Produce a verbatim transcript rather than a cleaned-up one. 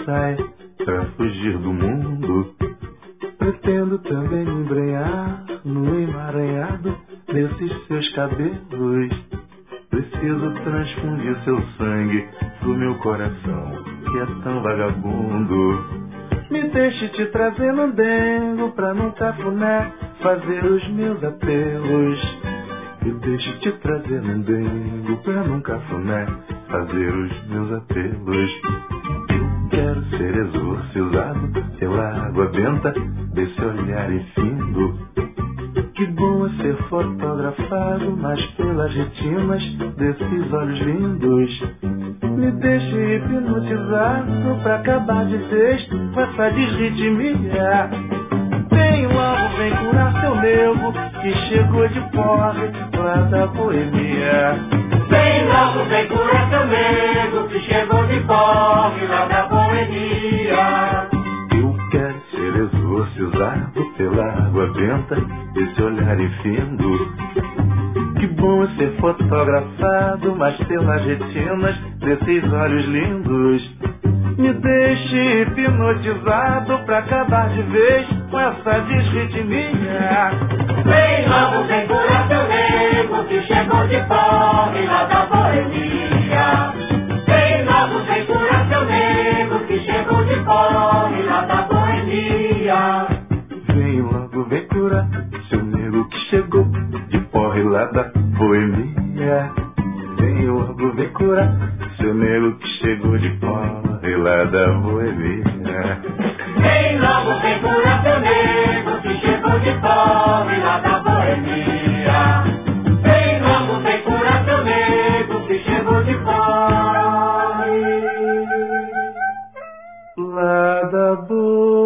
sai pra fugir do mundo. Pretendo também me embrenhar no emaranhado desses seus cabelos. Preciso transfundir seu sangue pro meu coração, que é tão vagabundo. Me deixe te trazer mandengo pra num cafuné fazer os meus apelos. Me deixe te trazer mandengo pra num cafuné fazer os meus apelos. Eu quero ser exorcizado pela água benta desse olhar infindo. Que bom é ser fotografado, mas pelas retinas desses olhos lindos. Me deixe hipnotizado pra acabar de vez com essa desritmia. Vem logo, vem curar seu nego que chegou de porre lá da boemia. Vem logo, vem curar seu nego que chegou de porre lá da boemia. Eu quero ser exorcizado pela água benta desse olhar infindo. Que bom é ser fotografado, mas pelas retinas desses olhos lindos. Me deixe hipnotizado pra acabar de vez com essa desritmia. Vem logo, vem curar seu nego que chegou de porre lá da boemia. Vem logo, vem curar seu nego que chegou de porre lá da boemia. Vem logo, vem curar seu nego que chegou de porre lá da boemia. Vem logo, vem curar seu nego que chegou de porre lá da boemia. Vem logo, vem curar seu nego que chegou de porre lá da boemia. Vem logo, vem curar seu nego que chegou de porre lá da boemia.